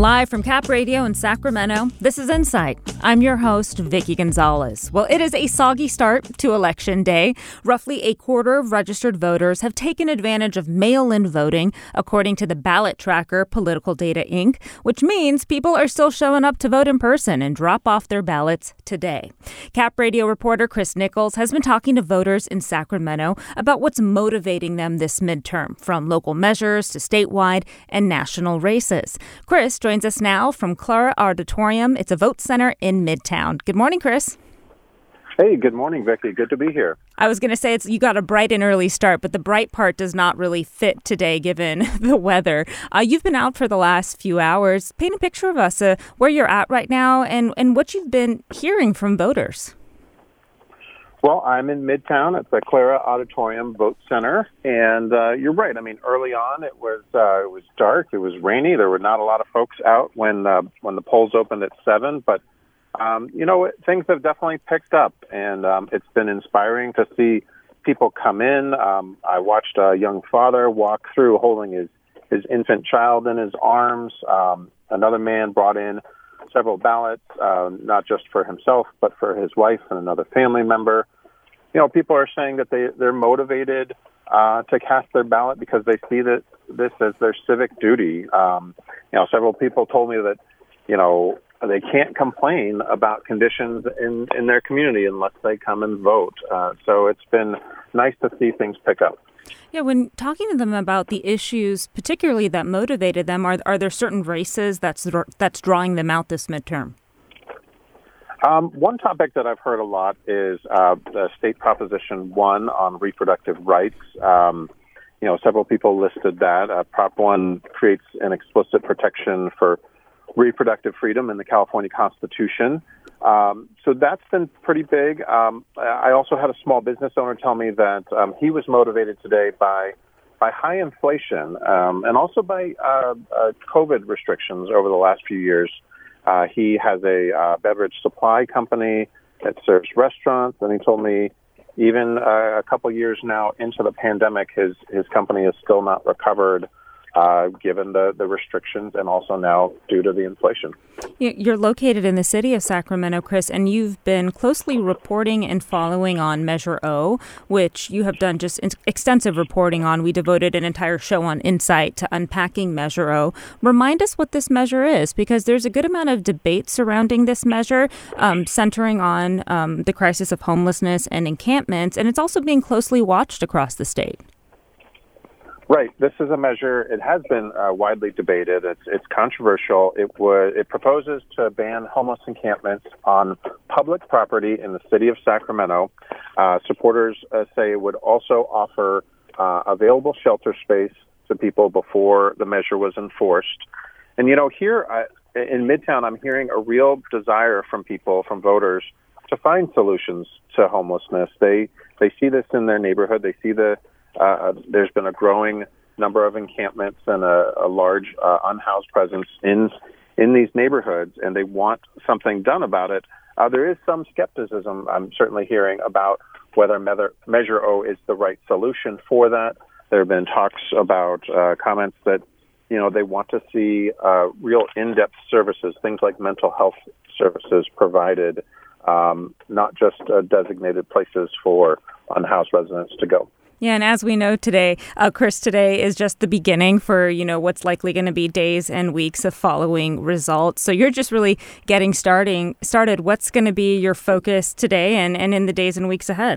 Live from Cap Radio in Sacramento, this is Insight. I'm your host, Vicki Gonzalez. Well, it is a soggy start to Election Day. Roughly a quarter of registered voters have taken advantage of mail-in voting, according to the ballot tracker Political Data Inc., which means people are still showing up to vote in person and drop off their ballots today. Cap Radio reporter Chris Nichols has been talking to voters in Sacramento about what's motivating them this midterm, from local measures to statewide and national races. Chris joins us now from Clara Auditorium. It's a vote center in Midtown. Good morning, Chris. Hey, good morning, Vicki. Good to be here. I was going to say you got a bright and early start, but the bright part does not really fit today given the weather. You've been out for the last few hours. Paint a picture of us, where you're at right now and what you've been hearing from voters. Well, I'm in Midtown at the Clara Auditorium Vote Center, and you're right. I mean, early on it was dark, it was rainy. There were not a lot of folks out when the polls opened at 7, but things have definitely picked up, and it's been inspiring to see people come in. I watched a young father walk through holding his infant child in his arms. Another man brought in several ballots, not just for himself, but for his wife and another family member. People are saying that they're motivated to cast their ballot because they see this as their civic duty. Several people told me that, they can't complain about conditions in their community unless they come and vote. So it's been nice to see things pick up. Yeah, when talking to them about the issues, particularly that motivated them, are there certain races that's drawing them out this midterm? One topic that I've heard a lot is the state Proposition 1 on reproductive rights. Several people listed that. Prop 1 creates an explicit protection for reproductive freedom in the California Constitution. So that's been pretty big. I also had a small business owner tell me that he was motivated today by high inflation and also by COVID restrictions over the last few years. He has a beverage supply company that serves restaurants, and he told me even a couple years now into the pandemic, his company is still not recovered given the restrictions and also now due to the inflation. You're located in the city of Sacramento, Chris, and you've been closely reporting and following on Measure O, which you have done just extensive reporting on. We devoted an entire show on Insight to unpacking Measure O. Remind us what this measure is, because there's a good amount of debate surrounding this measure, centering on the crisis of homelessness and encampments, and it's also being closely watched across the state. Right. This is a measure. It has been widely debated. It's controversial. It proposes to ban homeless encampments on public property in the city of Sacramento. Supporters say it would also offer available shelter space to people before the measure was enforced. And, here in Midtown, I'm hearing a real desire from people, from voters, to find solutions to homelessness. They see this in their neighborhood. They see there's been a growing number of encampments and a large unhoused presence in these neighborhoods, and they want something done about it. There is some skepticism I'm certainly hearing about whether Measure O is the right solution for that. There have been talks about comments that, they want to see real in-depth services, things like mental health services provided, not just designated places for unhoused residents to go. Yeah, and as we know today, Chris, today is just the beginning for, what's likely going to be days and weeks of following results. So you're just really getting started. What's going to be your focus today and in the days and weeks ahead?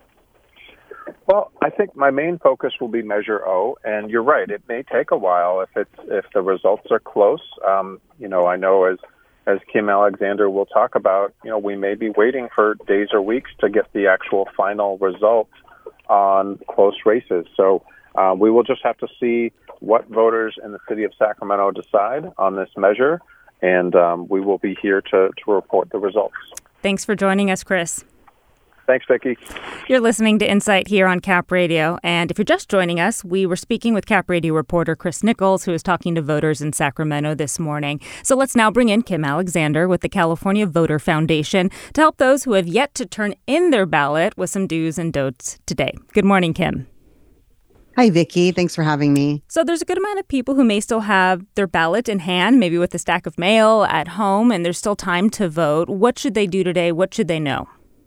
Well, I think my main focus will be Measure O, and you're right. It may take a while if the results are close. I know as Kim Alexander will talk about, we may be waiting for days or weeks to get the actual final result on close races. So we will just have to see what voters in the city of Sacramento decide on this measure, and we will be here to report the results. Thanks for joining us, Chris. Thanks, Vicki. You're listening to Insight here on Cap Radio. And if you're just joining us, we were speaking with Cap Radio reporter Chris Nichols, who is talking to voters in Sacramento this morning. So let's now bring in Kim Alexander with the California Voter Foundation to help those who have yet to turn in their ballot with some do's and don'ts today. Good morning, Kim. Hi, Vicky. Thanks for having me. So there's a good amount of people who may still have their ballot in hand, maybe with a stack of mail at home, and there's still time to vote. What should they do today? What should they know?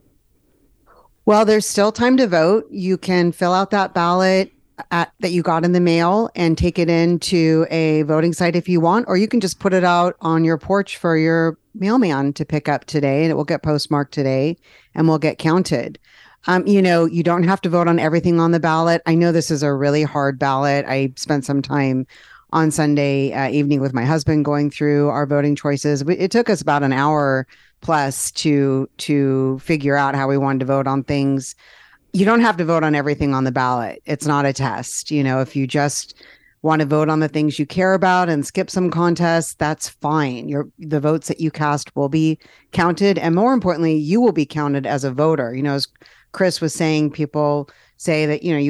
Well, there's still time to vote. You can fill out that ballot that you got in the mail and take it into a voting site if you want, or you can just put it out on your porch for your mailman to pick up today, and it will get postmarked today and will get counted. You don't have to vote on everything on the ballot. I know this is a really hard ballot. I spent some time on Sunday evening with my husband going through our voting choices. It took us about an hour plus to figure out how we wanted to vote on things. You don't have to vote on everything on the ballot. It's not a test. If you just want to vote on the things you care about and skip some contests, that's fine. The votes that you cast will be counted, and more importantly, you will be counted as a voter. As Chris was saying, people say that you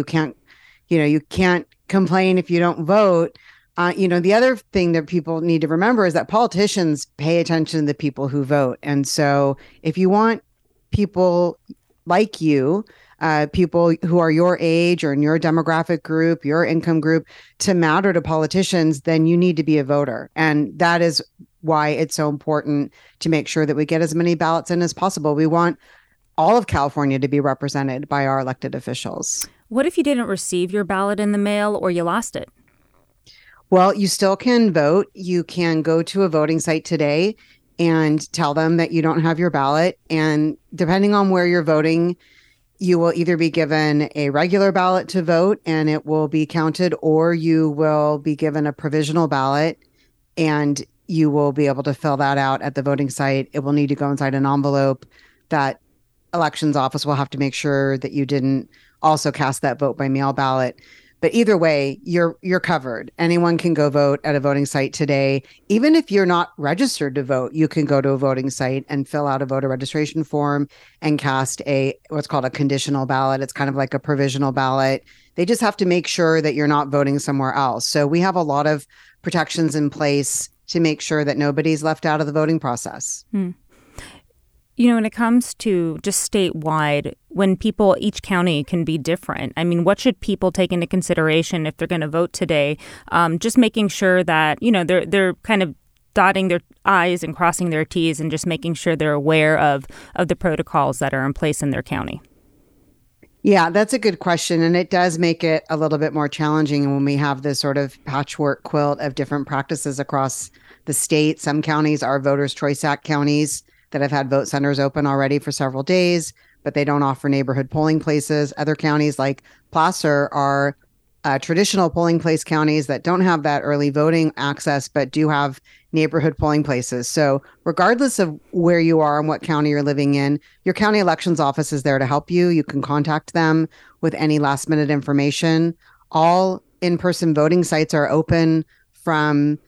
can't complain if you don't vote. The other thing that people need to remember is that politicians pay attention to the people who vote. And so if you want people like you, people who are your age or in your demographic group, your income group, to matter to politicians, then you need to be a voter. And that is why it's so important to make sure that we get as many ballots in as possible. We want all of California to be represented by our elected officials. What if you didn't receive your ballot in the mail or you lost it? Well, you still can vote. You can go to a voting site today and tell them that you don't have your ballot. And depending on where you're voting, you will either be given a regular ballot to vote and it will be counted, or you will be given a provisional ballot and you will be able to fill that out at the voting site. It will need to go inside an envelope. That elections office will have to make sure that you didn't also cast that vote by mail ballot. But either way, you're covered. Anyone can go vote at a voting site today. Even if you're not registered to vote, you can go to a voting site and fill out a voter registration form and cast what's called a conditional ballot. It's kind of like a provisional ballot. They just have to make sure that you're not voting somewhere else. So we have a lot of protections in place to make sure that nobody's left out of the voting process. When it comes to just statewide, when each county can be different. I mean, what should people take into consideration if they're going to vote today? Just making sure that, they're kind of dotting their I's and crossing their T's and just making sure they're aware of the protocols that are in place in their county. Yeah, that's a good question. And it does make it a little bit more challenging when we have this sort of patchwork quilt of different practices across the state. Some counties are Voters' Choice Act counties that have had vote centers open already for several days, but they don't offer neighborhood polling places. Other counties like Placer are traditional polling place counties that don't have that early voting access, but do have neighborhood polling places. So regardless of where you are and what county you're living in, your county elections office is there to help you. You can contact them with any last minute information. All in-person voting sites are open from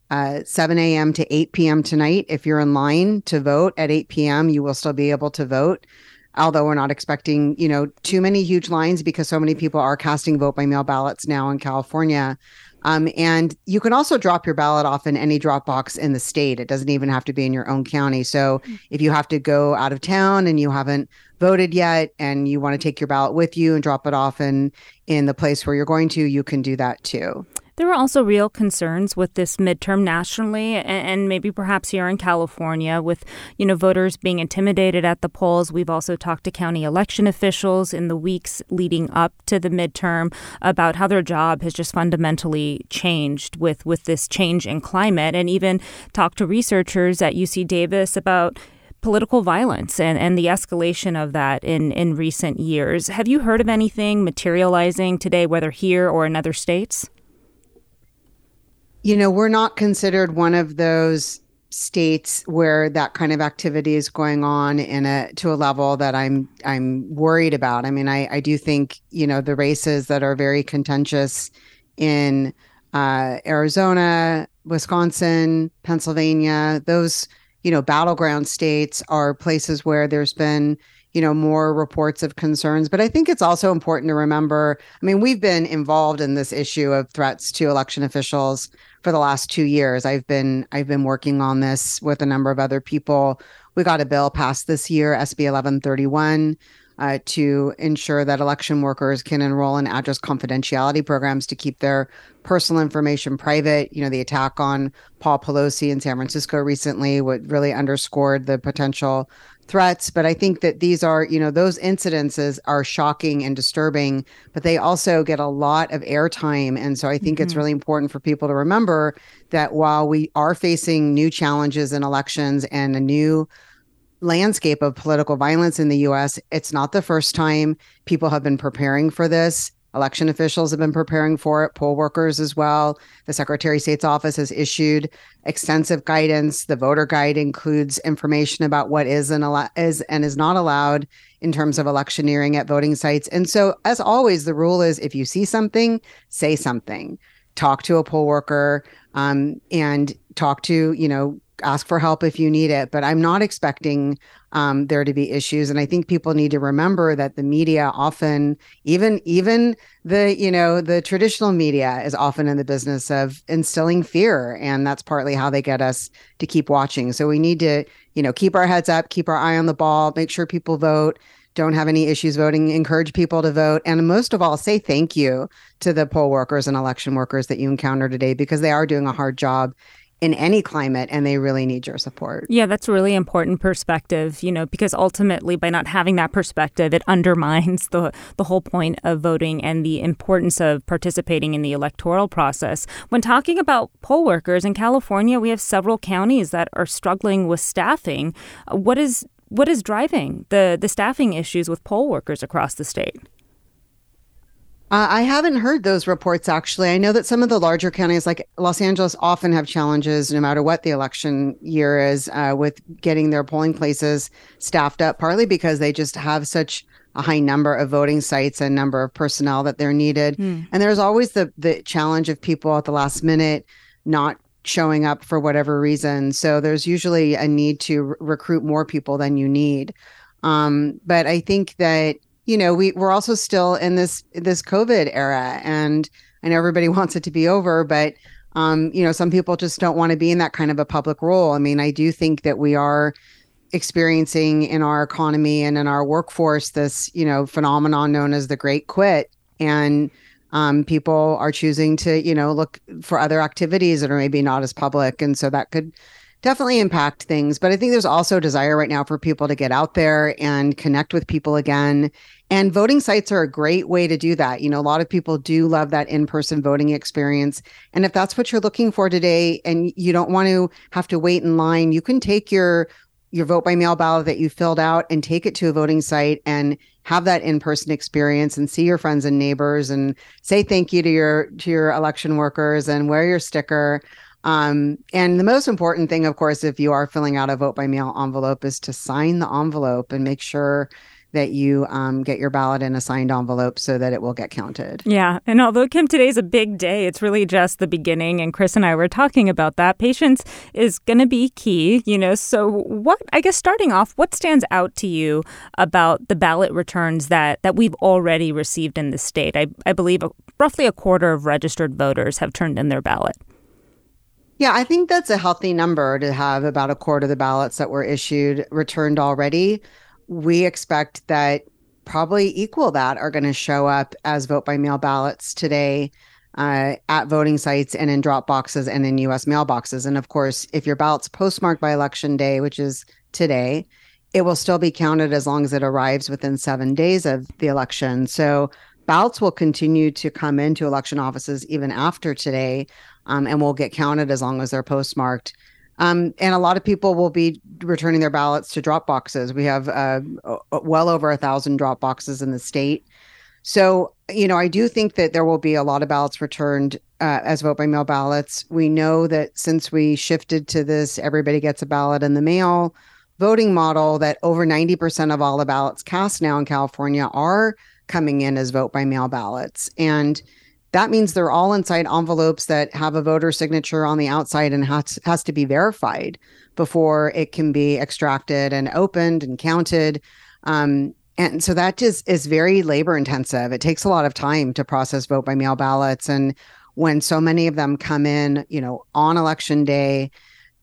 7 a.m. to 8 p.m. tonight. If you're in line to vote at 8 p.m., you will still be able to vote. Although we're not expecting, too many huge lines because so many people are casting vote by mail ballots now in California. And you can also drop your ballot off in any drop box in the state. It doesn't even have to be in your own county. So if you have to go out of town and you haven't voted yet and you want to take your ballot with you and drop it off in the place where you're going to, you can do that too. There are also real concerns with this midterm nationally and maybe perhaps here in California with, voters being intimidated at the polls. We've also talked to county election officials in the weeks leading up to the midterm about how their job has just fundamentally changed with this change in climate, and even talked to researchers at UC Davis about political violence and the escalation of that in recent years. Have you heard of anything materializing today, whether here or in other states? We're not considered one of those states where that kind of activity is going on to a level that I'm worried about. I mean, I do think, the races that are very contentious in Arizona, Wisconsin, Pennsylvania, those, battleground states are places where there's been, more reports of concerns. But I think it's also important to remember, we've been involved in this issue of threats to election officials for the last 2 years. I've been working on this with a number of other people. We got a bill passed this year, SB 1131, to ensure that election workers can enroll in address confidentiality programs to keep their personal information private. The attack on Paul Pelosi in San Francisco recently would really underscored the potential threats. But I think that these are, those incidences are shocking and disturbing, but they also get a lot of airtime. And so I think it's really important for people to remember that while we are facing new challenges in elections and a new landscape of political violence in the US, it's not the first time. People have been preparing for this. Election officials have been preparing for it, poll workers as well. The Secretary of State's office has issued extensive guidance. The voter guide includes information about what is and is not allowed in terms of electioneering at voting sites. And so, as always, the rule is if you see something, say something. Talk to a poll worker and talk to, ask for help if you need it. But I'm not expecting there to be issues. And I think people need to remember that the media often, even the traditional media is often in the business of instilling fear. And that's partly how they get us to keep watching. So we need to, keep our heads up, keep our eye on the ball, make sure people vote, don't have any issues voting, encourage people to vote. And most of all, say thank you to the poll workers and election workers that you encounter today, because they are doing a hard job in any climate, and they really need your support. Yeah, that's a really important perspective, because ultimately by not having that perspective, it undermines the whole point of voting and the importance of participating in the electoral process. When talking about poll workers in California, we have several counties that are struggling with staffing. What is driving the staffing issues with poll workers across the state? I haven't heard those reports, actually. I know that some of the larger counties like Los Angeles often have challenges, no matter what the election year is, with getting their polling places staffed up, partly because they just have such a high number of voting sites and number of personnel that they're needed. And there's always the challenge of people at the last minute not showing up for whatever reason. So there's usually a need to recruit more people than you need. But I think that we're also still in this COVID era, and I know everybody wants it to be over, but some people just don't want to be in that kind of a public role. I mean, I do think that we are experiencing in our economy and in our workforce this, phenomenon known as the Great Quit, and people are choosing to, look for other activities that are maybe not as public, and so that could definitely impact things. But I think there's also a desire right now for people to get out there and connect with people again. And voting sites are a great way to do that. A lot of people do love that in-person voting experience. And if that's what you're looking for today and you don't want to have to wait in line, you can take your vote by mail ballot that you filled out and take it to a voting site and have that in-person experience and see your friends and neighbors and say thank you to your election workers and wear your sticker. And the most important thing, of course, if you are filling out a vote by mail envelope, is to sign the envelope and make sure that you get your ballot in a signed envelope so that it will get counted. Yeah. And although, Kim, today's a big day, it's really just the beginning. And Chris and I were talking about that. Patience is going to be key, So starting off, what stands out to you about the ballot returns that we've already received in the state? I believe roughly a quarter of registered voters have turned in their ballot. Yeah, I think that's a healthy number to have about a quarter of the ballots that were issued returned already. We expect that probably equal that are going to show up as vote by mail ballots today at voting sites and in drop boxes and in U.S. mailboxes. And of course, if your ballot's postmarked by Election Day, which is today, it will still be counted as long as it arrives within 7 days of the election. So ballots will continue to come into election offices even after today. And will get counted as long as they're postmarked. And a lot of people will be returning their ballots to drop boxes. We have well over 1,000 drop boxes in the state. So, I do think that there will be a lot of ballots returned as vote by mail ballots. We know that since we shifted to this everybody gets a ballot in the mail voting model, that over 90% of all the ballots cast now in California are coming in as vote by mail ballots. And that means they're all inside envelopes that have a voter signature on the outside and has to be verified before it can be extracted and opened and counted. And so that just is very labor intensive. It takes a lot of time to process vote by mail ballots. And when so many of them come in, on election day,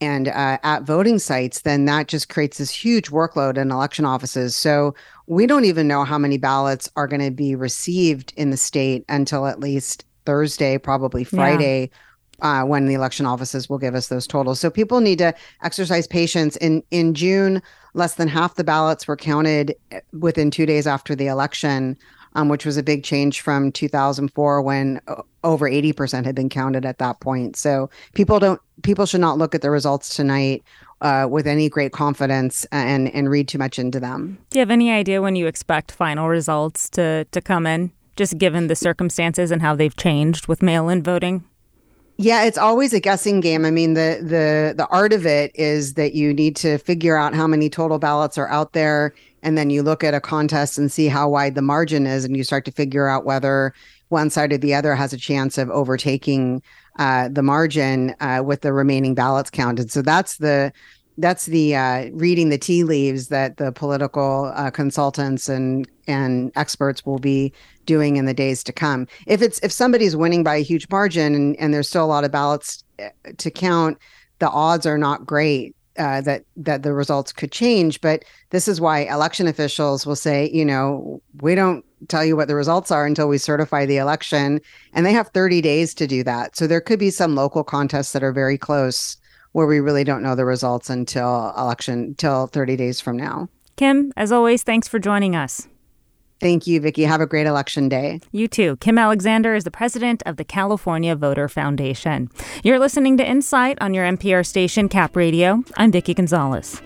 and at voting sites, then that just creates this huge workload in election offices. So we don't even know how many ballots are going to be received in the state until at least Thursday, probably Friday, when the election offices will give us those totals. So people need to exercise patience. In June, less than half the ballots were counted within 2 days after the election, which was a big change from 2004 when over 80% had been counted at that point. So people should not look at the results tonight with any great confidence and read too much into them. Do you have any idea when you expect final results to come in, just given the circumstances and how they've changed with mail-in voting? Yeah, it's always a guessing game. I mean, the art of it is that you need to figure out how many total ballots are out there, and then you look at a contest and see how wide the margin is, and you start to figure out whether one side or the other has a chance of overtaking the margin with the remaining ballots counted. So that's the reading the tea leaves that the political consultants and experts will be doing in the days to come. If somebody's winning by a huge margin and there's still a lot of ballots to count, the odds are not great that the results could change. But this is why election officials will say, we don't tell you what the results are until we certify the election, and they have 30 days to do that. So there could be some local contests that are very close where we really don't know the results until 30 days from now. Kim, as always, thanks for joining us. Thank you, Vicki. Have a great election day. You too. Kim Alexander is the president of the California Voter Foundation. You're listening to Insight on your NPR station, Cap Radio. I'm Vicki Gonzalez.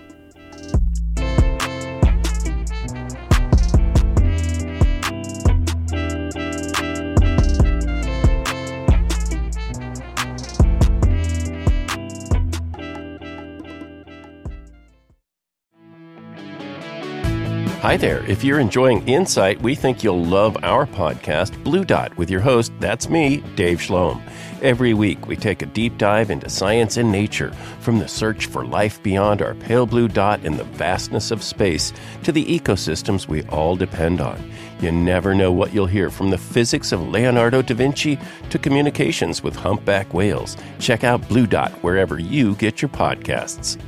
Hi there. If you're enjoying Insight, we think you'll love our podcast, Blue Dot, with your host, that's me, Dave Schloem. Every week, we take a deep dive into science and nature, from the search for life beyond our pale blue dot in the vastness of space to the ecosystems we all depend on. You never know what you'll hear, from the physics of Leonardo da Vinci to communications with humpback whales. Check out Blue Dot wherever you get your podcasts.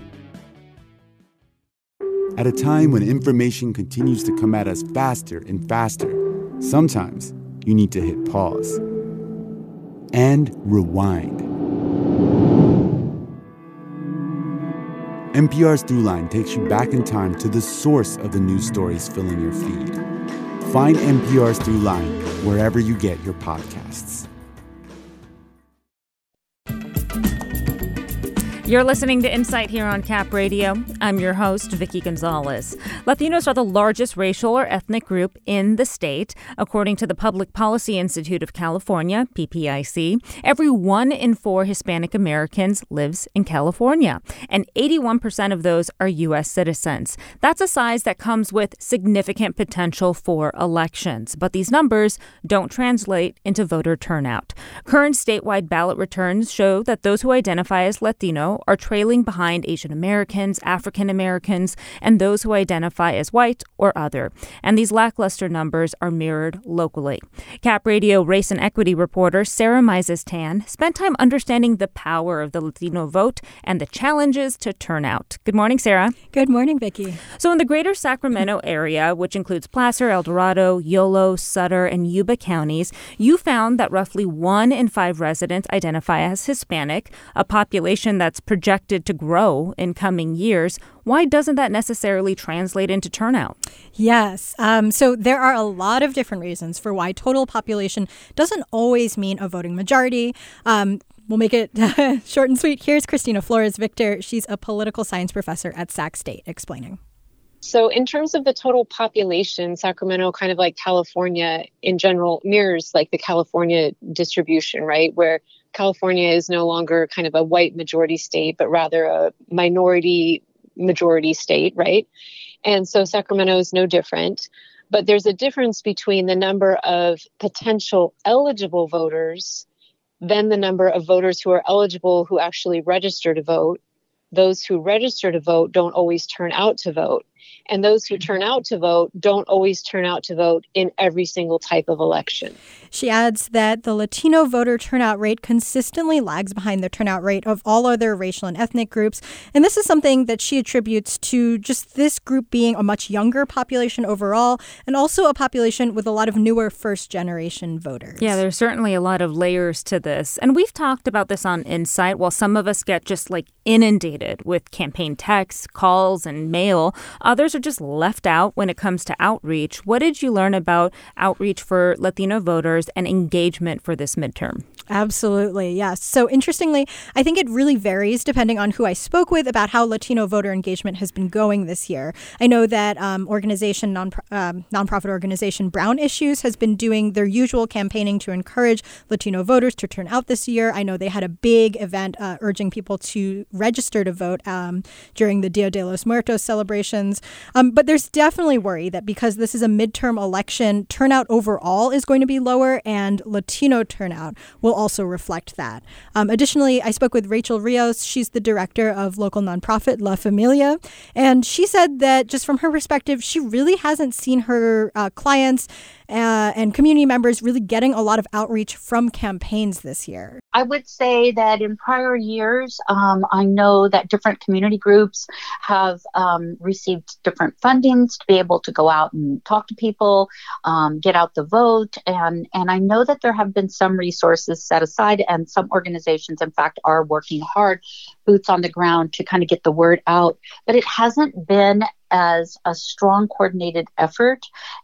At a time when information continues to come at us faster and faster, sometimes you need to hit pause and rewind. NPR's Throughline takes you back in time to the source of the news stories filling your feed. Find NPR's Throughline wherever you get your podcasts. You're listening to Insight here on Cap Radio. I'm your host, Vicki Gonzalez. Latinos are the largest racial or ethnic group in the state. According to the Public Policy Institute of California, PPIC, every 1 in 4 Hispanic Americans lives in California, and 81% of those are U.S. citizens. That's a size that comes with significant potential for elections, but these numbers don't translate into voter turnout. Current statewide ballot returns show that those who identify as Latino are trailing behind Asian Americans, African Americans, and those who identify as white or other. And these lackluster numbers are mirrored locally. Cap Radio race and equity reporter Sarah Mises-Tan spent time understanding the power of the Latino vote and the challenges to turnout. Good morning, Sarah. Good morning, Vicki. So in the greater Sacramento area, which includes Placer, El Dorado, Yolo, Sutter, and Yuba counties, you found that roughly 1 in 5 residents identify as Hispanic, a population that's projected to grow in coming years. Why doesn't that necessarily translate into turnout? Yes. So there are a lot of different reasons for why total population doesn't always mean a voting majority. We'll make it short and sweet. Here's Christina Flores-Victor. She's a political science professor at Sac State, explaining. So in terms of the total population, Sacramento, kind of like California in general, mirrors like the California distribution, right? Where California is no longer kind of a white majority state, but rather a minority majority state, right? And so Sacramento is no different. But there's a difference between the number of potential eligible voters than the number of voters who are eligible who actually register to vote. Those who register to vote don't always turn out to vote. And those who turn out to vote don't always turn out to vote in every single type of election. She adds that the Latino voter turnout rate consistently lags behind the turnout rate of all other racial and ethnic groups. And this is something that she attributes to just this group being a much younger population overall, and also a population with a lot of newer first-generation voters. Yeah, there's certainly a lot of layers to this. And we've talked about this on Insight. While some of us get just inundated with campaign texts, calls, and mail, others are just left out when it comes to outreach. What did you learn about outreach for Latino voters and engagement for this midterm? Absolutely, yes. So interestingly, I think it really varies depending on who I spoke with about how Latino voter engagement has been going this year. I know that nonprofit organization Brown Issues has been doing their usual campaigning to encourage Latino voters to turn out this year. I know they had a big event urging people to register to vote during the Dia de los Muertos celebrations. But there's definitely worry that because this is a midterm election, turnout overall is going to be lower, and Latino turnout will also reflect that. Additionally, I spoke with Rachel Rios. She's the director of local nonprofit La Familia, and she said that just from her perspective, she really hasn't seen her clients and community members really getting a lot of outreach from campaigns this year. I would say that in prior years, I know that different community groups have received different fundings to be able to go out and talk to people, get out the vote. And I know that there have been some resources set aside, and some organizations, in fact, are working hard, boots on the ground, to kind of get the word out. But it hasn't been as a strong coordinated effort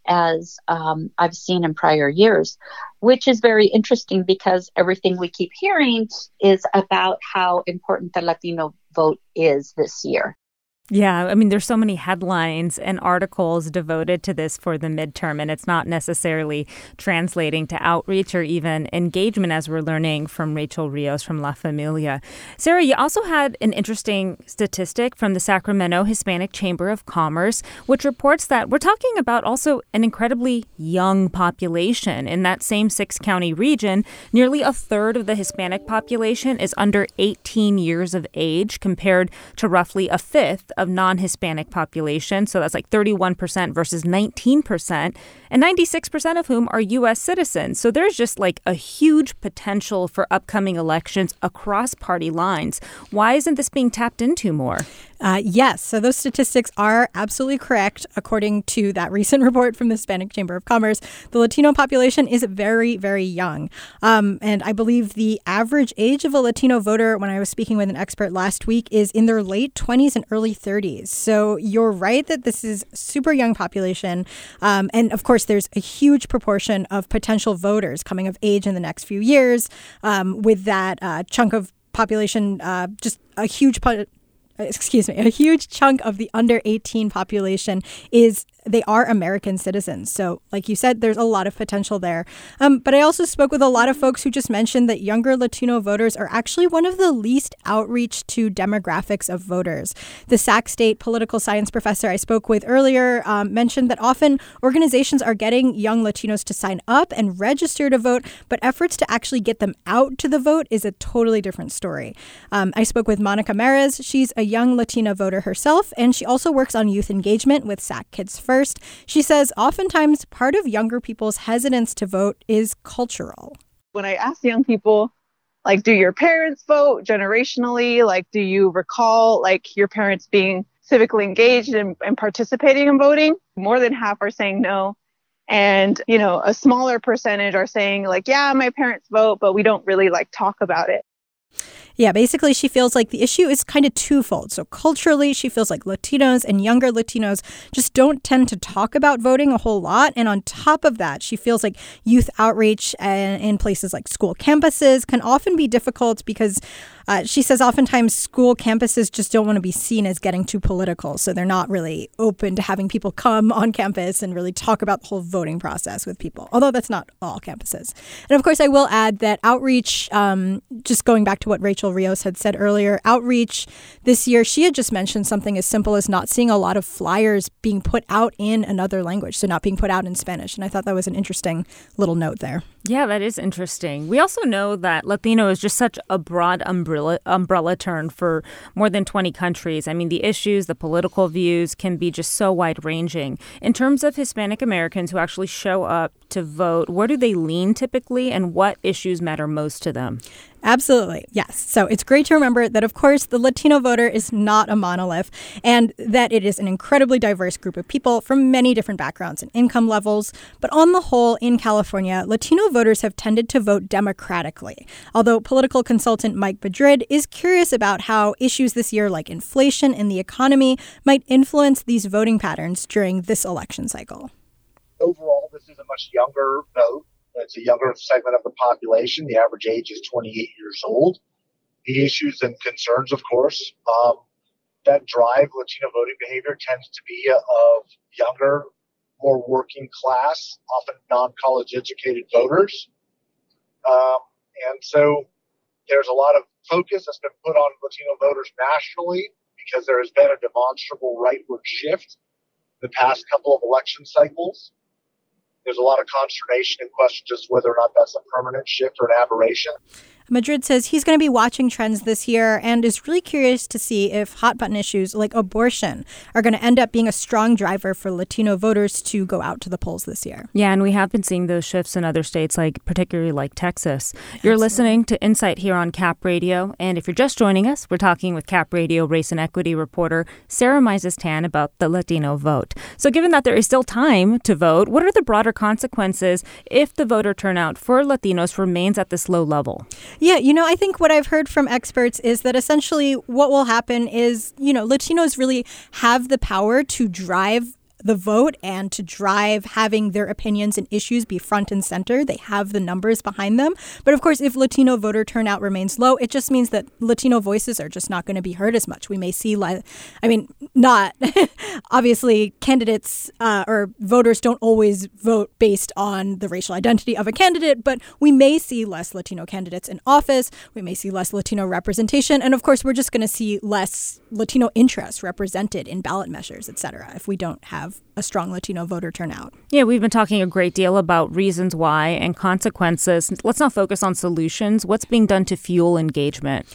as I've seen in prior years, which is very interesting because everything we keep hearing is about how important the Latino vote is this year. Yeah, I mean, there's so many headlines and articles devoted to this for the midterm, and it's not necessarily translating to outreach or even engagement, as we're learning from Rachel Rios from La Familia. Sarah, you also had an interesting statistic from the Sacramento Hispanic Chamber of Commerce, which reports that we're talking about also an incredibly young population. In that same 6-county region, nearly a third of the Hispanic population is under 18 years of age, compared to roughly a fifth of non-Hispanic population. So that's 31% versus 19%, and 96% of whom are U.S. citizens. So there's just a huge potential for upcoming elections across party lines. Why isn't this being tapped into more? Yes, so those statistics are absolutely correct. According to that recent report from the Hispanic Chamber of Commerce, the Latino population is very, very young. And I believe the average age of a Latino voter, when I was speaking with an expert last week, is in their late 20s and early 30s. So you're right that this is super young population. And of course, there's a huge proportion of potential voters coming of age in the next few years with that chunk of population, just a huge a huge chunk of the under 18 population they are American citizens. So like you said, there's a lot of potential there. But I also spoke with a lot of folks who just mentioned that younger Latino voters are actually one of the least outreach to demographics of voters. The Sac State political science professor I spoke with earlier mentioned that often organizations are getting young Latinos to sign up and register to vote, but efforts to actually get them out to the vote is a totally different story. I spoke with Monica Mares. She's a young Latina voter herself, and she also works on youth engagement with Sac Kids First. She says oftentimes part of younger people's hesitance to vote is cultural. When I ask young people, do your parents vote generationally? Do you recall your parents being civically engaged and participating in voting? More than half are saying no. And, a smaller percentage are saying yeah, my parents vote, but we don't really talk about it. Yeah, basically, she feels like the issue is kind of twofold. So culturally, she feels like Latinos and younger Latinos just don't tend to talk about voting a whole lot. And on top of that, she feels like youth outreach in places like school campuses can often be difficult because she says oftentimes school campuses just don't want to be seen as getting too political. So they're not really open to having people come on campus and really talk about the whole voting process with people, although that's not all campuses. And of course, I will add that outreach, just going back to what Rachel Rios had said earlier, outreach this year, she had just mentioned something as simple as not seeing a lot of flyers being put out in another language, so not being put out in Spanish. And I thought that was an interesting little note there. Yeah, that is interesting. We also know that Latino is just such a broad umbrella term for more than 20 countries. I mean, the issues, the political views can be just so wide-ranging. In terms of Hispanic Americans who actually show up to vote, where do they lean typically, and what issues matter most to them? Absolutely. Yes. So it's great to remember that, of course, the Latino voter is not a monolith and that it is an incredibly diverse group of people from many different backgrounds and income levels. But on the whole, in California, Latino voters have tended to vote democratically, although political consultant Mike Madrid is curious about how issues this year like inflation and the economy might influence these voting patterns during this election cycle. Overall, this is a much younger vote. It's a younger segment of the population. The average age is 28 years old. The issues and concerns, of course, that drive Latino voting behavior tends to be of younger, more working class, often non-college educated voters. And so there's a lot of focus that's been put on Latino voters nationally because there has been a demonstrable rightward shift the past couple of election cycles. There's a lot of consternation and question just whether or not that's a permanent shift or an aberration. Madrid says he's going to be watching trends this year and is really curious to see if hot-button issues like abortion are going to end up being a strong driver for Latino voters to go out to the polls this year. Yeah, and we have been seeing those shifts in other states, particularly like Texas. You're listening to Insight here on Cap Radio, and if you're just joining us, we're talking with Cap Radio race and equity reporter Sarah Mises-Tan about the Latino vote. So given that there is still time to vote, what are the broader consequences if the voter turnout for Latinos remains at this low level? Yeah, I think what I've heard from experts is that essentially what will happen is, Latinos really have the power to drive the vote and to drive having their opinions and issues be front and center. They have the numbers behind them. But of course, if Latino voter turnout remains low, it just means that Latino voices are just not going to be heard as much. We may see, not obviously candidates or voters don't always vote based on the racial identity of a candidate, but we may see less Latino candidates in office. We may see less Latino representation. And of course, we're just going to see less Latino interests represented in ballot measures, et cetera, if we don't have a strong Latino voter turnout. Yeah, we've been talking a great deal about reasons why and consequences. Let's not focus on solutions. What's being done to fuel engagement?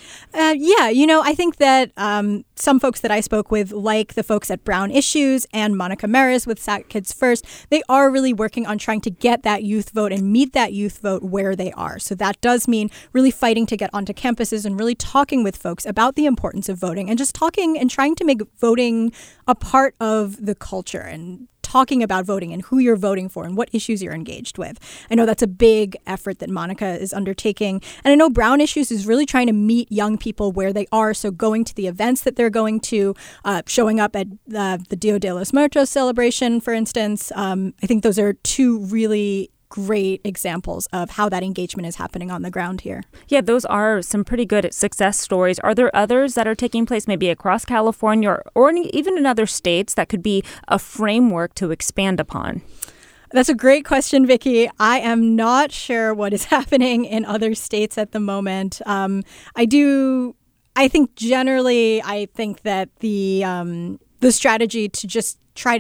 I think that some folks that I spoke with, like the folks at Brown Issues and Monica Maris with SAC Kids First, they are really working on trying to get that youth vote and meet that youth vote where they are. So that does mean really fighting to get onto campuses and really talking with folks about the importance of voting and just talking and trying to make voting a part of the culture and talking about voting and who you're voting for and what issues you're engaged with. I know that's a big effort that Monica is undertaking. And I know Brown Issues is really trying to meet young people where they are. So going to the events that they're going to, showing up at the Dia de los Muertos celebration, for instance. I think those are two really great examples of how that engagement is happening on the ground here. Yeah, those are some pretty good success stories. Are there others that are taking place maybe across California or even in other states that could be a framework to expand upon? That's a great question, Vicki. I am not sure what is happening in other states at the moment. I think that the strategy to just try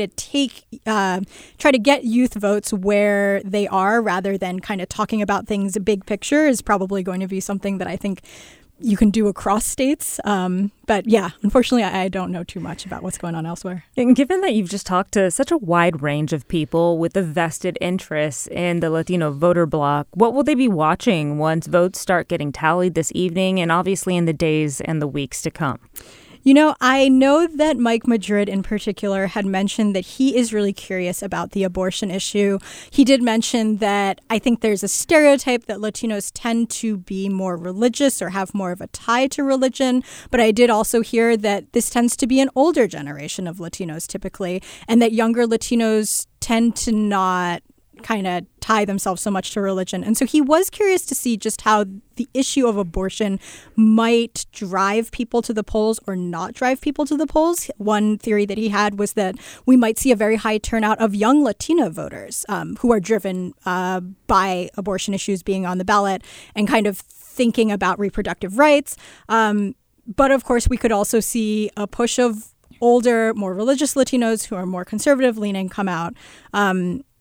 to get youth votes where they are rather than kind of talking about things big picture is probably going to be something that I think you can do across states. But yeah, unfortunately, I don't know too much about what's going on elsewhere. And given that you've just talked to such a wide range of people with a vested interest in the Latino voter bloc, what will they be watching once votes start getting tallied this evening and obviously in the days and the weeks to come? I know that Mike Madrid in particular had mentioned that he is really curious about the abortion issue. He did mention that I think there's a stereotype that Latinos tend to be more religious or have more of a tie to religion. But I did also hear that this tends to be an older generation of Latinos typically, and that younger Latinos tend to not kind of tie themselves so much to religion. And so he was curious to see just how the issue of abortion might drive people to the polls or not drive people to the polls. One theory that he had was that we might see a very high turnout of young Latina voters who are driven by abortion issues being on the ballot and kind of thinking about reproductive rights. But of course, we could also see a push of older, more religious Latinos who are more conservative leaning come out.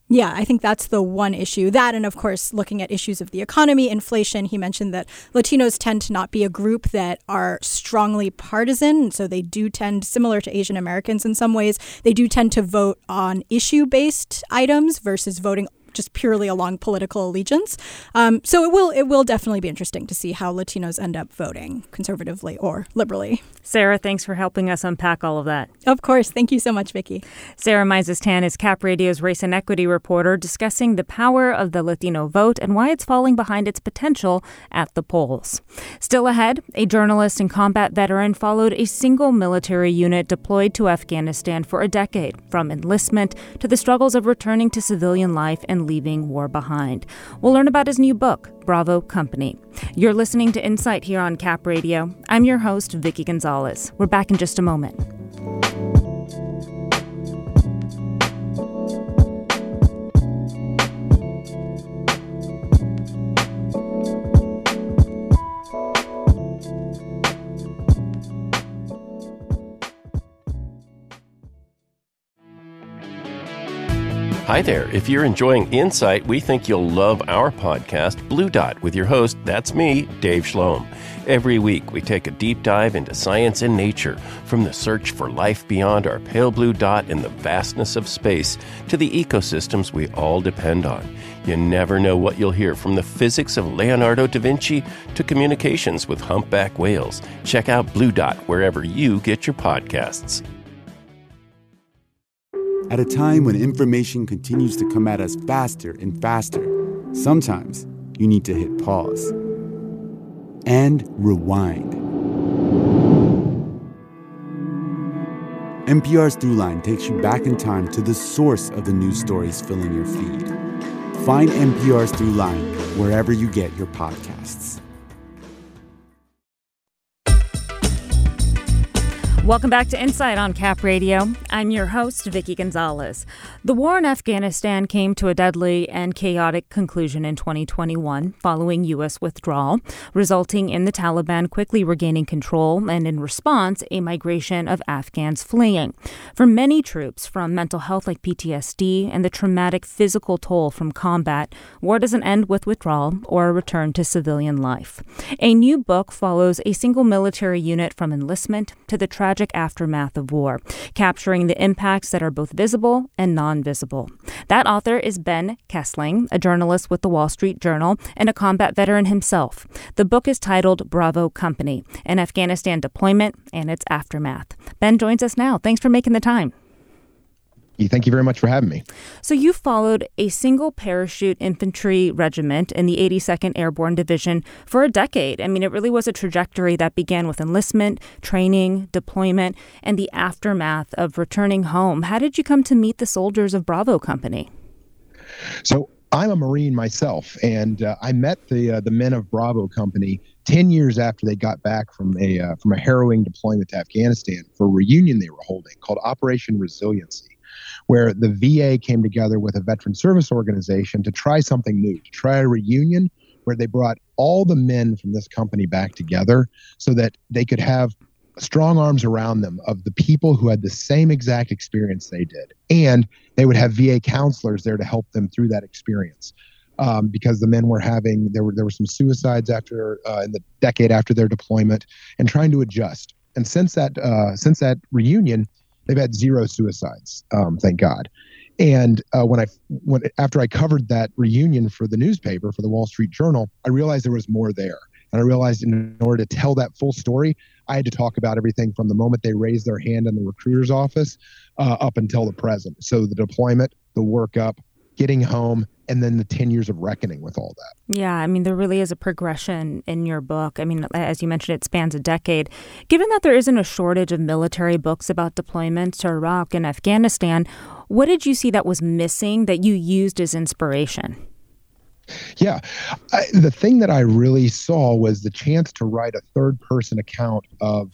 Yeah, I think that's the one issue. That, and of course, looking at issues of the economy, inflation. He mentioned that Latinos tend to not be a group that are strongly partisan. So they do tend, similar to Asian Americans in some ways, they do tend to vote on issue-based items versus voting just purely along political allegiance. So it will definitely be interesting to see how Latinos end up voting conservatively or liberally. Sarah, thanks for helping us unpack all of that. Of course. Thank you so much, Vicki. Sarah Mises-Tan is Cap Radio's race and equity reporter, discussing the power of the Latino vote and why it's falling behind its potential at the polls. Still ahead, a journalist and combat veteran followed a single military unit deployed to Afghanistan for a decade, from enlistment to the struggles of returning to civilian life and leaving war behind. We'll learn about his new book, Bravo Company. You're listening to Insight here on Cap Radio. I'm your host, Vicki Gonzalez. We're back in just a moment. Hi there. If you're enjoying Insight, we think you'll love our podcast, Blue Dot, with your host, that's me, Dave Schloem. Every week, we take a deep dive into science and nature, from the search for life beyond our pale blue dot in the vastness of space to the ecosystems we all depend on. You never know what you'll hear, from the physics of Leonardo da Vinci to communications with humpback whales. Check out Blue Dot wherever you get your podcasts. At a time when information continues to come at us faster and faster, sometimes you need to hit pause and rewind. NPR's Throughline takes you back in time to the source of the news stories filling your feed. Find NPR's Throughline wherever you get your podcasts. Welcome back to Insight on Cap Radio. I'm your host, Vicki Gonzalez. The war in Afghanistan came to a deadly and chaotic conclusion in 2021 following U.S. withdrawal, resulting in the Taliban quickly regaining control and, in response, a migration of Afghans fleeing. For many troops, from mental health like PTSD and the traumatic physical toll from combat, war doesn't end with withdrawal or a return to civilian life. A new book follows a single military unit from enlistment to the tragic aftermath of war, capturing the impacts that are both visible and non-visible. That author is Ben Kessling, a journalist with the Wall Street Journal and a combat veteran himself. The book is titled Bravo Company, an Afghanistan deployment and its aftermath. Ben joins us now. Thanks for making the time. Thank you very much for having me. So you followed a single parachute infantry regiment in the 82nd Airborne Division for a decade. I mean, it really was a trajectory that began with enlistment, training, deployment, and the aftermath of returning home. How did you come to meet the soldiers of Bravo Company? So I'm a Marine myself, and I met the men of Bravo Company 10 years after they got back from a harrowing deployment to Afghanistan for a reunion they were holding called Operation Resiliency, where the VA came together with a veteran service organization to try something new, to try a reunion where they brought all the men from this company back together so that they could have strong arms around them of the people who had the same exact experience they did. And they would have VA counselors there to help them through that experience. Because the men were there were some suicides in the decade after their deployment, and trying to adjust. And since that reunion, they've had 0 suicides, thank God. And after I covered that reunion for the newspaper, for the Wall Street Journal, I realized there was more there. And I realized in order to tell that full story, I had to talk about everything from the moment they raised their hand in the recruiter's office up until the present. So the deployment, the workup, getting home, and then the 10 years of reckoning with all that. Yeah, I mean, there really is a progression in your book. I mean, as you mentioned, it spans a decade. Given that there isn't a shortage of military books about deployments to Iraq and Afghanistan, what did you see that was missing that you used as inspiration? Yeah, the thing that I really saw was the chance to write a third-person account of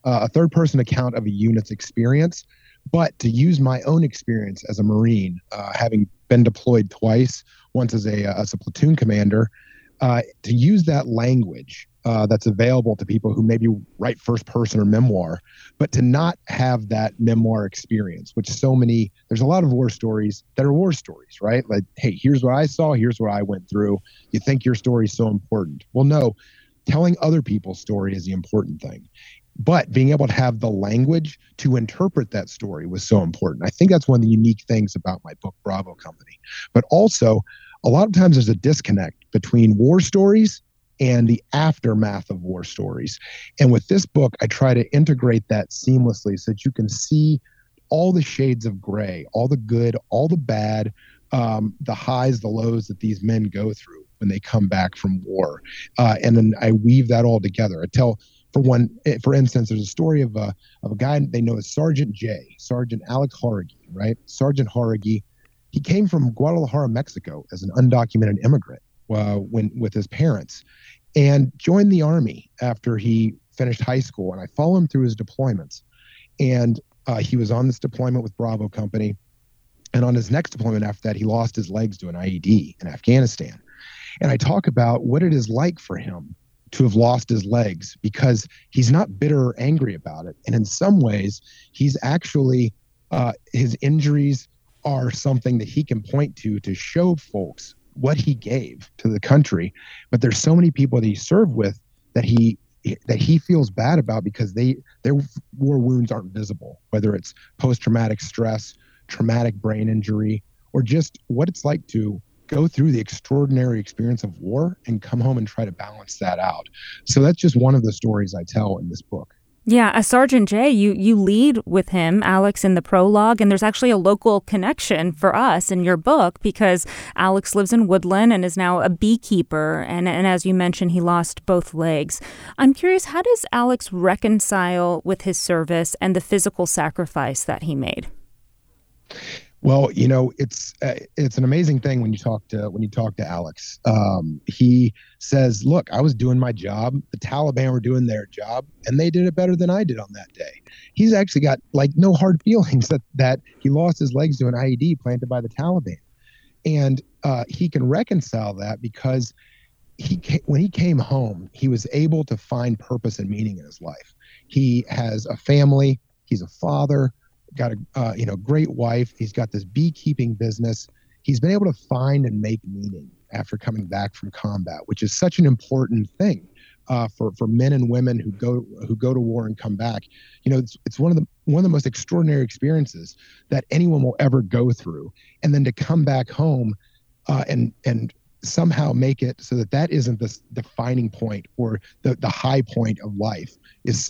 a unit's experience, but to use my own experience as a Marine, having been deployed twice, once as a platoon commander, to use that language that's available to people who maybe write first person or memoir, but to not have that memoir experience, which there's a lot of war stories that are war stories, right? Like, hey, here's what I saw, here's what I went through. You think your story is so important. Well, no, telling other people's story is the important thing. But being able to have the language to interpret that story was so important. I think that's one of the unique things about my book, Bravo Company. But also, a lot of times there's a disconnect between war stories and the aftermath of war stories. And with this book, I try to integrate that seamlessly so that you can see all the shades of gray, all the good, all the bad, the highs, the lows that these men go through when they come back from war. And then I weave that all together. I tell, for instance, there's a story of a guy they know as Sergeant J, Sergeant Alex Jauregui, right? Sergeant Jauregui, he came from Guadalajara, Mexico as an undocumented immigrant with his parents, and joined the Army after he finished high school. And I follow him through his deployments. And he was on this deployment with Bravo Company. And on his next deployment after that, he lost his legs to an IED in Afghanistan. And I talk about what it is like for him to have lost his legs, because he's not bitter or angry about it. And in some ways, he's actually, his injuries are something that he can point to show folks what he gave to the country. But there's so many people that he served with that he feels bad about because their war wounds aren't visible, whether it's post-traumatic stress, traumatic brain injury, or just what it's like to go through the extraordinary experience of war and come home and try to balance that out. So that's just one of the stories I tell in this book. Yeah, as Sergeant J, you lead with him, Alex, in the prologue, and there's actually a local connection for us in your book because Alex lives in Woodland and is now a beekeeper, and as you mentioned, he lost both legs. I'm curious, how does Alex reconcile with his service and the physical sacrifice that he made? Well, it's an amazing thing when you talk to Alex. He says, "Look, I was doing my job. The Taliban were doing their job, and they did it better than I did on that day." He's actually got no hard feelings that he lost his legs to an IED planted by the Taliban, and he can reconcile that because when he came home, he was able to find purpose and meaning in his life. He has a family. He's a father. Got a great wife. He's got this beekeeping business. He's been able to find and make meaning after coming back from combat, which is such an important thing for men and women who go to war and come back. It's one of the most extraordinary experiences that anyone will ever go through, and then to come back home and somehow make it so that isn't the defining point or the high point of life is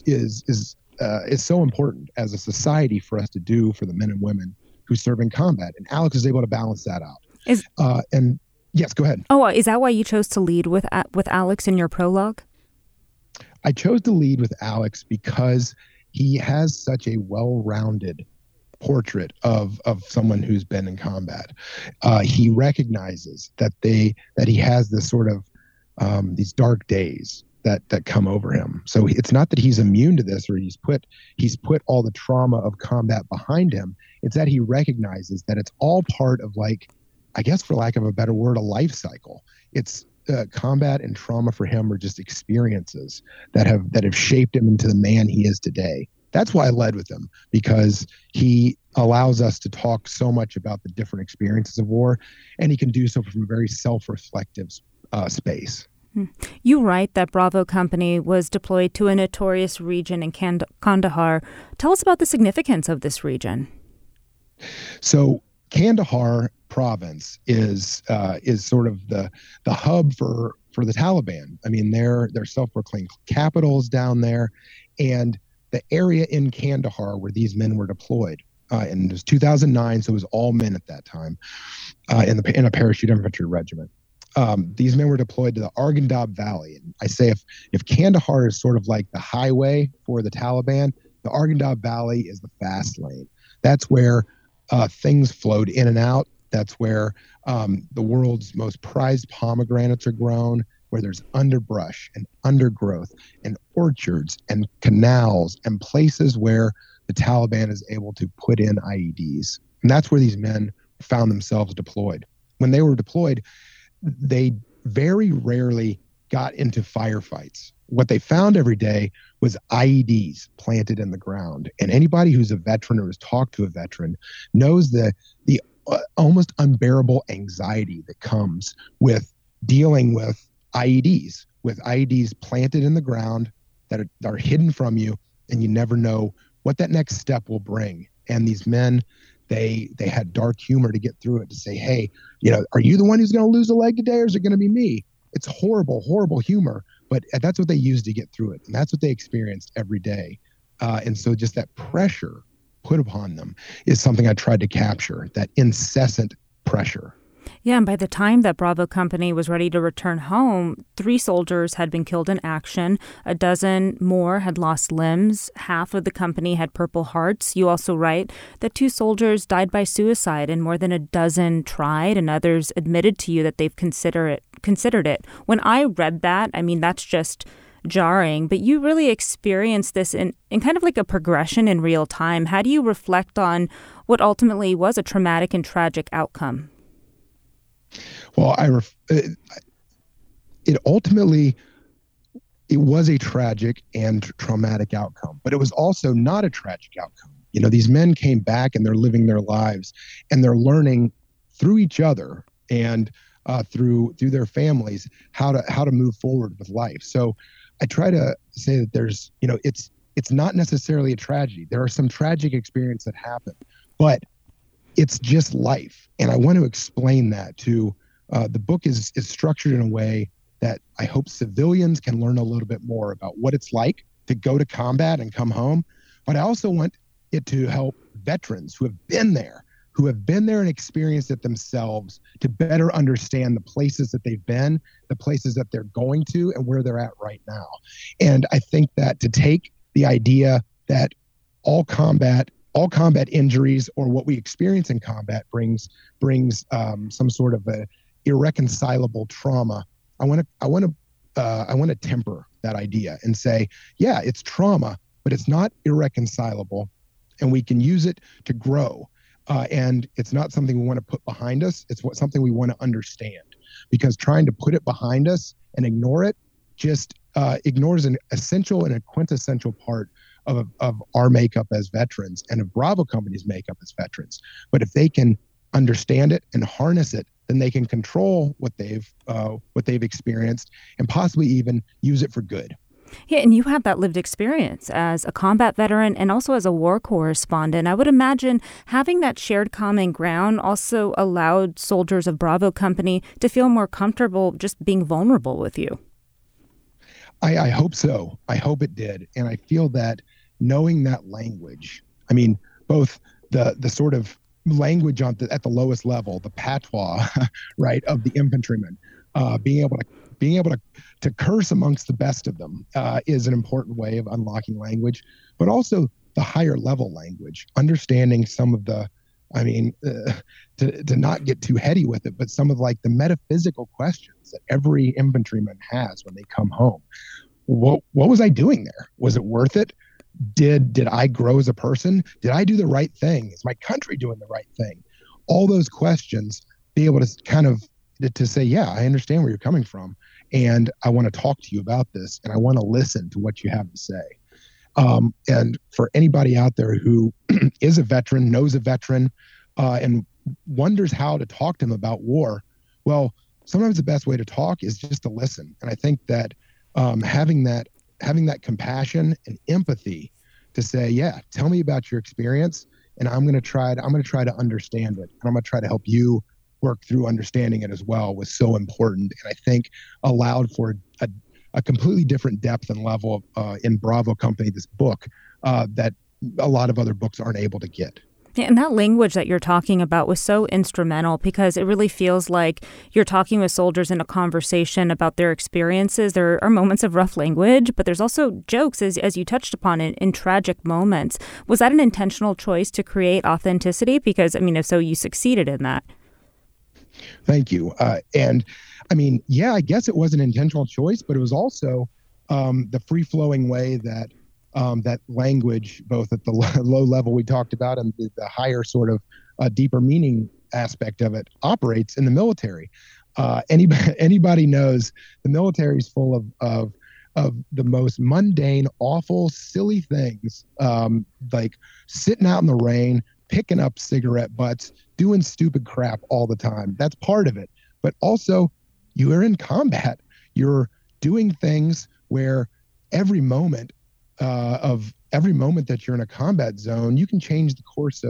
so important as a society for us to do for the men and women who serve in combat. And Alex is able to balance that out. And yes, go ahead. Oh, is that why you chose to lead with Alex in your prologue? I chose to lead with Alex because he has such a well-rounded portrait of someone who's been in combat. He recognizes that he has this sort of these dark days that come over him. So it's not that he's immune to this or he's put all the trauma of combat behind him. It's that he recognizes that it's all part of, I guess for lack of a better word, a life cycle. It's combat and trauma for him are just experiences that have shaped him into the man he is today. That's why I led with him, because he allows us to talk so much about the different experiences of war, and he can do so from a very self-reflective space. You write that Bravo Company was deployed to a notorious region in Kandahar. Tell us about the significance of this region. So Kandahar province is sort of the hub for the Taliban. I mean, their self-proclaimed capital is down there, and the area in Kandahar where these men were deployed. And it was 2009, so it was all men at that time in a parachute infantry regiment. These men were deployed to the Arghandab Valley. And I say if Kandahar is sort of like the highway for the Taliban, the Arghandab Valley is the fast lane. That's where things flowed in and out. That's where the world's most prized pomegranates are grown, where there's underbrush and undergrowth and orchards and canals and places where the Taliban is able to put in IEDs. And that's where these men found themselves deployed. When they were deployed, they very rarely got into firefights. what they found every day was IEDs planted in the ground. And anybody who's a veteran or has talked to a veteran knows the almost unbearable anxiety that comes with dealing with IEDs planted in the ground that are hidden from you, and you never know what that next step will bring. And these men, they had dark humor to get through it, to say, hey, are you the one who's going to lose a leg today, or is it going to be me? It's horrible, horrible humor, but that's what they used to get through it. And that's what they experienced every day. And so just that pressure put upon them is something I tried to capture, that incessant pressure. Yeah, and by the time that Bravo Company was ready to return home, 3 soldiers had been killed in action. A dozen more had lost limbs. Half of the company had Purple Hearts. You also write that 2 soldiers died by suicide, and more than a dozen tried, and others admitted to you that they've considered it. When I read that, I mean, that's just jarring, but you really experienced this in kind of like a progression in real time. How do you reflect on what ultimately was a traumatic and tragic outcome? Well, it was a tragic and traumatic outcome, but it was also not a tragic outcome. These men came back and they're living their lives, and they're learning through each other and through their families how to move forward with life. So I try to say that there's, it's not necessarily a tragedy. There are some tragic experiences that happen, but it's just life. And I want to explain that to the book is structured in a way that I hope civilians can learn a little bit more about what it's like to go to combat and come home. But I also want it to help veterans who have been there and experienced it themselves, to better understand the places that they've been, the places that they're going to, and where they're at right now. And I think that to take the idea that all combat injuries, or what we experience in combat, brings some sort of a irreconcilable trauma. I want to temper that idea and say, yeah, it's trauma, but it's not irreconcilable, and we can use it to grow. And it's not something we want to put behind us. It's something we want to understand, because trying to put it behind us and ignore it just ignores an essential and a quintessential part of our makeup as veterans, and of Bravo Company's makeup as veterans. But if they can understand it and harness it, then they can control what they've experienced, and possibly even use it for good. Yeah, and you have that lived experience as a combat veteran and also as a war correspondent. I would imagine having that shared common ground also allowed soldiers of Bravo Company to feel more comfortable just being vulnerable with you. I hope so. I hope it did. And I feel that knowing that language, I mean, both the sort of language at the lowest level, the patois, right, of the infantrymen, being able to curse amongst the best of them is an important way of unlocking language, but also the higher level language, understanding some of the, to not get too heady with it, but some of like the metaphysical questions that every infantryman has when they come home. What was I doing there? Was it worth it? Did I grow as a person? Did I do the right thing? Is my country doing the right thing? All those questions, be able to kind of to say, yeah, I understand where you're coming from, and I want to talk to you about this, and I want to listen to what you have to say. And for anybody out there who is a veteran, knows a veteran, and wonders how to talk to them about war, well, sometimes the best way to talk is just to listen. And I think that having that compassion and empathy to say, yeah, tell me about your experience, and I'm going to try to understand it, and I'm going to try to help you work through understanding it as well, was so important, and I think allowed for a completely different depth and level in Bravo Company, this book, that a lot of other books aren't able to get. Yeah, and that language that you're talking about was so instrumental, because it really feels like you're talking with soldiers in a conversation about their experiences. There are moments of rough language, but there's also jokes, as you touched upon, in tragic moments. Was that an intentional choice to create authenticity? Because, if so, you succeeded in that. Thank you. And I guess it was an intentional choice, but it was also the free-flowing way that that language, both at the low level we talked about and the higher sort of deeper meaning aspect of it, operates in the military. Anybody knows the military is full of of the most mundane, awful, silly things, like sitting out in the rain, picking up cigarette butts, doing stupid crap all the time. That's part of it. But also, you are in combat. You're doing things where every moment that you're in a combat zone, you can change the course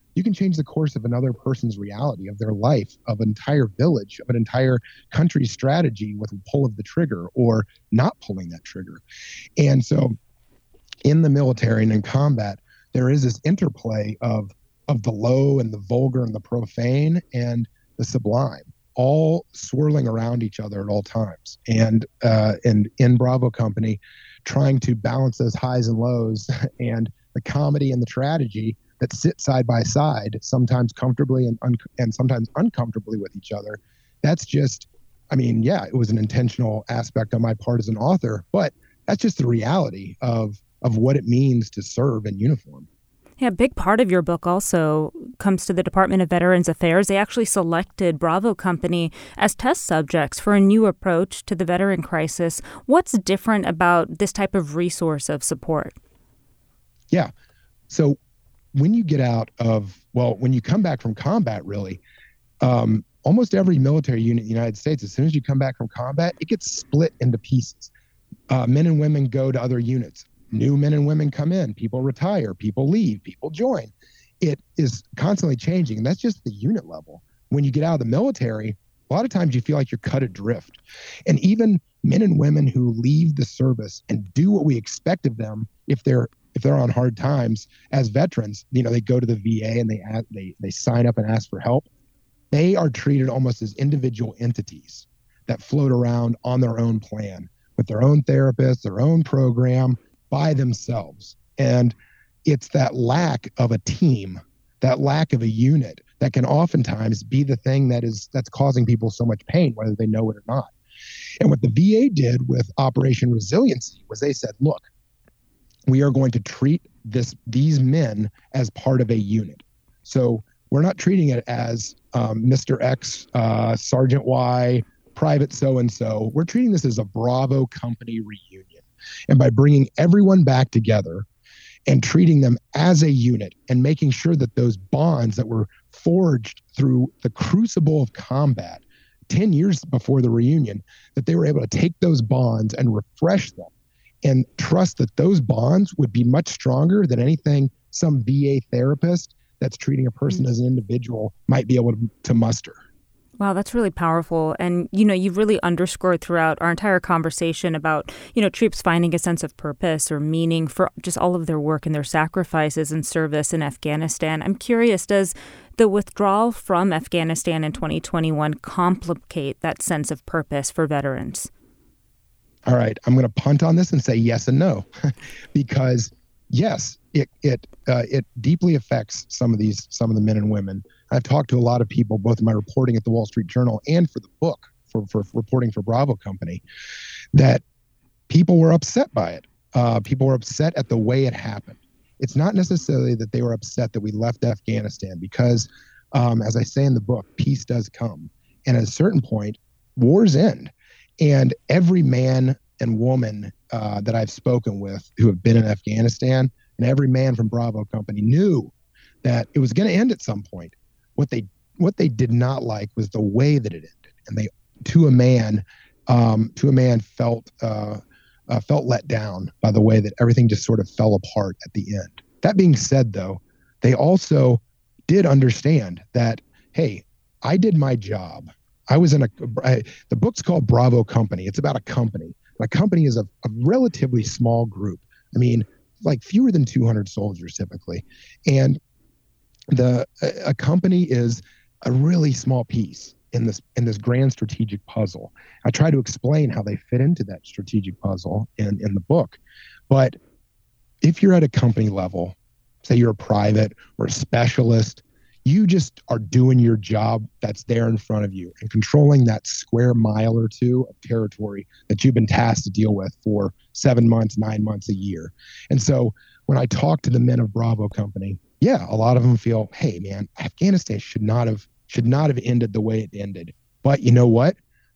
of another person's reality, of their life, of an entire village, of an entire country's strategy with a pull of the trigger or not pulling that trigger. And so in the military and in combat, there is this interplay of the low and the vulgar and the profane and the sublime, all swirling around each other at all times. And in Bravo Company, trying to balance those highs and lows and the comedy and the tragedy that sit side by side, sometimes comfortably and sometimes uncomfortably with each other. That's just, it was an intentional aspect on my part as an author, but that's just the reality of what it means to serve in uniform. Yeah, a big part of your book also comes to the Department of Veterans Affairs. They actually selected Bravo Company as test subjects for a new approach to the veteran crisis. What's different about this type of resource of support? Yeah. So when you come back from combat, really, almost every military unit in the United States, as soon as you come back from combat, it gets split into pieces. Men and women go to other units. New men and women come in, people retire, people leave, people join. It is constantly changing, and that's just the unit level. When you get out of the military, a lot of times you feel like you're cut adrift. And even men and women who leave the service and do what we expect of them, if they're on hard times as veterans, they go to the VA and they sign up and ask for help. They are treated almost as individual entities that float around on their own plan with their own therapist, their own program, by themselves. And it's that lack of a team, that lack of a unit that can oftentimes be the thing that's causing people so much pain, whether they know it or not. And what the VA did with Operation Resiliency was they said, look, we are going to treat these men as part of a unit. So we're not treating it as Mr. X, Sergeant Y, Private so-and-so. We're treating this as a Bravo Company reunion. And by bringing everyone back together and treating them as a unit and making sure that those bonds that were forged through the crucible of combat 10 years before the reunion, that they were able to take those bonds and refresh them and trust that those bonds would be much stronger than anything some VA therapist that's treating a person as an individual might be able to muster. Wow, that's really powerful. And, you've really underscored throughout our entire conversation about, troops finding a sense of purpose or meaning for just all of their work and their sacrifices and service in Afghanistan. I'm curious, does the withdrawal from Afghanistan in 2021 complicate that sense of purpose for veterans? All right, I'm going to punt on this and say yes and no, because yes, it deeply affects some of the men and women. I've talked to a lot of people, both in my reporting at the Wall Street Journal and for the book, for reporting for Bravo Company, that people were upset by it. People were upset at the way it happened. It's not necessarily that they were upset that we left Afghanistan because, as I say in the book, peace does come. And at a certain point, wars end. And every man and woman that I've spoken with who have been in Afghanistan, and every man from Bravo Company knew that it was going to end at some point. What they did not like was the way that it ended, and they, to a man, felt let down by the way that everything just sort of fell apart at the end. That being said, though, they also did understand that, hey, I did my job. I was the book's called Bravo Company. It's about a company. A company is a relatively small group. Like fewer than 200 soldiers typically, and a company is a really small piece in this grand strategic puzzle. I try to explain how they fit into that strategic puzzle in the book. But if you're at a company level, say you're a private or a specialist, you just are doing your job that's there in front of you and controlling that square mile or two of territory that you've been tasked to deal with for 7 months, 9 months, a year. And so when I talk to the men of Bravo Company, yeah, a lot of them feel, hey, man, Afghanistan should not have ended the way it ended. But you know what?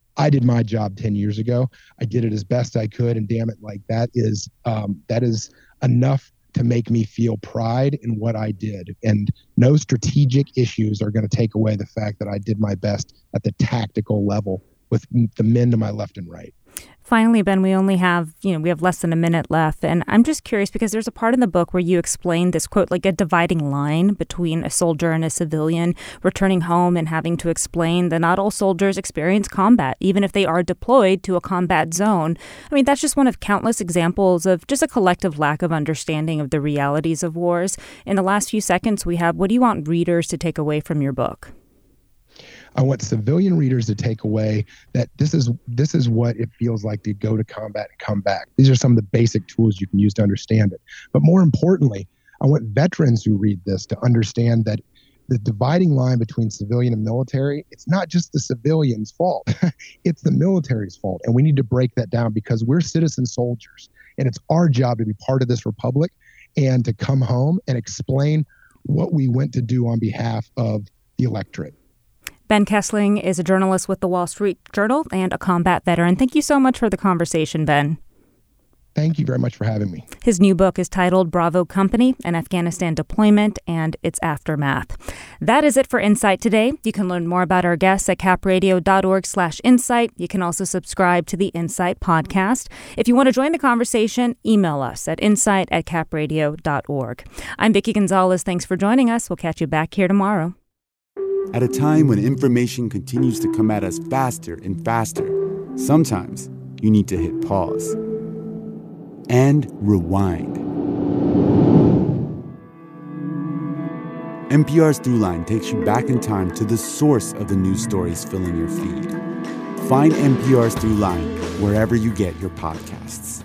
I did my job 10 years ago. I did it as best I could. And damn it, like that is enough to make me feel pride in what I did. And no strategic issues are going to take away the fact that I did my best at the tactical level with the men to my left and right. Finally, Ben, we only have, we have less than a minute left. And I'm just curious because there's a part in the book where you explain this, quote, like a dividing line between a soldier and a civilian returning home and having to explain that not all soldiers experience combat, even if they are deployed to a combat zone. I mean, that's just one of countless examples of just a collective lack of understanding of the realities of wars. In the last few seconds we have, what do you want readers to take away from your book? I want civilian readers to take away that this is what it feels like to go to combat and come back. These are some of the basic tools you can use to understand it. But more importantly, I want veterans who read this to understand that the dividing line between civilian and military, it's not just the civilian's fault. It's the military's fault. And we need to break that down because we're citizen soldiers. And it's our job to be part of this republic and to come home and explain what we went to do on behalf of the electorate. Ben Kessling is a journalist with the Wall Street Journal and a combat veteran. Thank you so much for the conversation, Ben. Thank you very much for having me. His new book is titled Bravo Company, an Afghanistan Deployment and Its Aftermath. That is it for Insight today. You can learn more about our guests at capradio.org/insight. You can also subscribe to the Insight podcast. If you want to join the conversation, email us at insight@capradio.org. I'm Vicki Gonzalez. Thanks for joining us. We'll catch you back here tomorrow. At a time when information continues to come at us faster and faster, sometimes you need to hit pause and rewind. NPR's Throughline takes you back in time to the source of the news stories filling your feed. Find NPR's Throughline wherever you get your podcasts.